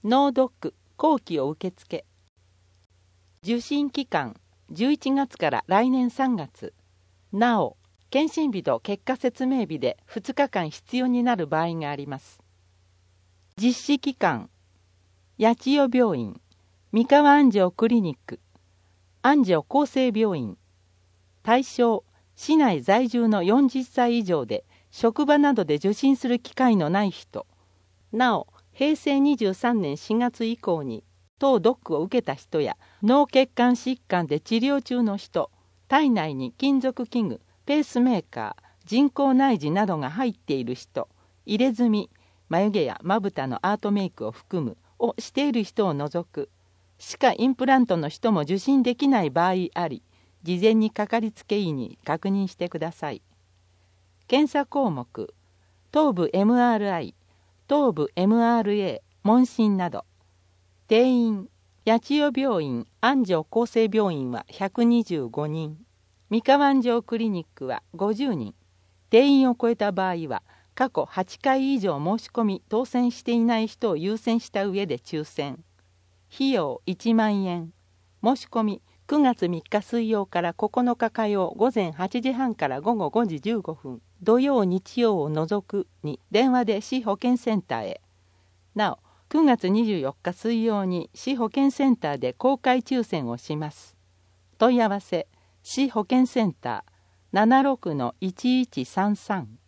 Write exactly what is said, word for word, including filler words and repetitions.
脳ドック後期を受付。受診期間じゅういちがつから来年さんがつ。なお、検診日と結果説明日でふつかかん必要になる場合があります。実施期間、八千代病院、三河安城クリニック、安城厚生病院。対象、市内在住のよんじゅっさい以上で職場などで受診する機会のない人。なお、へいせいにじゅうさんねんしがつ以降に当ドックを受けた人や脳血管疾患で治療中の人、体内に金属器具、ペースメーカー、人工内耳などが入っている人、入れ墨、眉毛やまぶたのアートメイクを含むをしている人を除く、歯科インプラントの人も受診できない場合あり、事前にかかりつけ医に確認してください。検査項目、頭部 エムアールアイ、頭部 エムアールエー、問診など。定員、八千代病院、安城厚生病院はひゃくにじゅうごにん、三河安城クリニックはごじゅうにん。定員を超えた場合は、過去はちかい以上申し込み当選していない人を優先した上で抽選。費用いちまんえん。申し込みくがつみっか水曜からここのか火曜午前はちじはんから午後ごじじゅうごふん、土曜日曜を除くに電話で市保健センターへ。なお、くがつにじゅうよっか水曜に市保健センターで公開抽選をします。問い合わせ、市保健センター ななろくのいちいちさんさん。